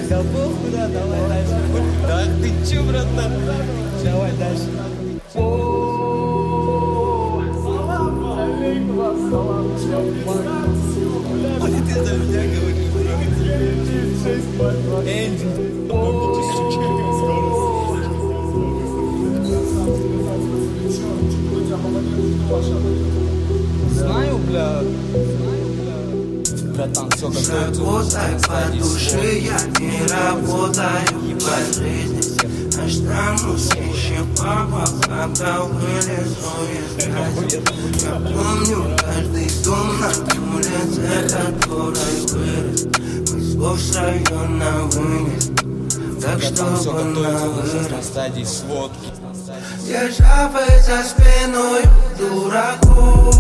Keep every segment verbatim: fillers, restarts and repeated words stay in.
Да похуй, да, давай дальше. Да ты чё, братан? Давай дальше. Ой, ты за меня говоришь, бро. Энди. Знаю, бля. Братан, все готовится. Работай по душе, я не работаю по жизни. Останусь еще папа, когда вылезу из грязи. Я помню каждый дом на улице, который вырос. Мы с двух с района вынес, так чтобы на вырос. На стадии сводки. Державы за спиной дураку.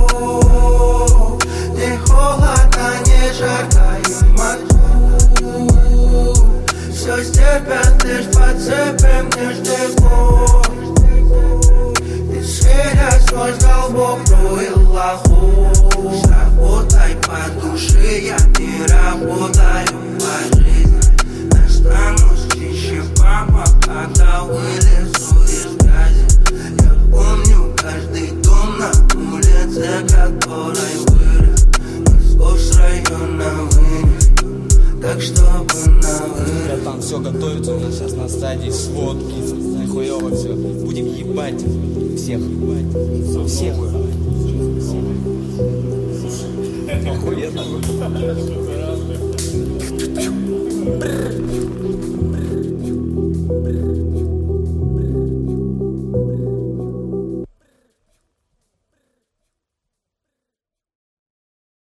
Не холодно, не жарко и могу. Все стерпят, лишь подцепим ништяков. И сверят свой долбок, и лоху. Работай по душе, я не работаю по жизни. Останусь чище папа, когда вылезу из грязи. Я помню каждый дом на улице, который вырос. Мы с двух с района вынес, так чтобы на вырос. Братан, все готовится, у нас сейчас на стадии сводки. Нихуево все. Будем ебать всех. Всех. Охуенно.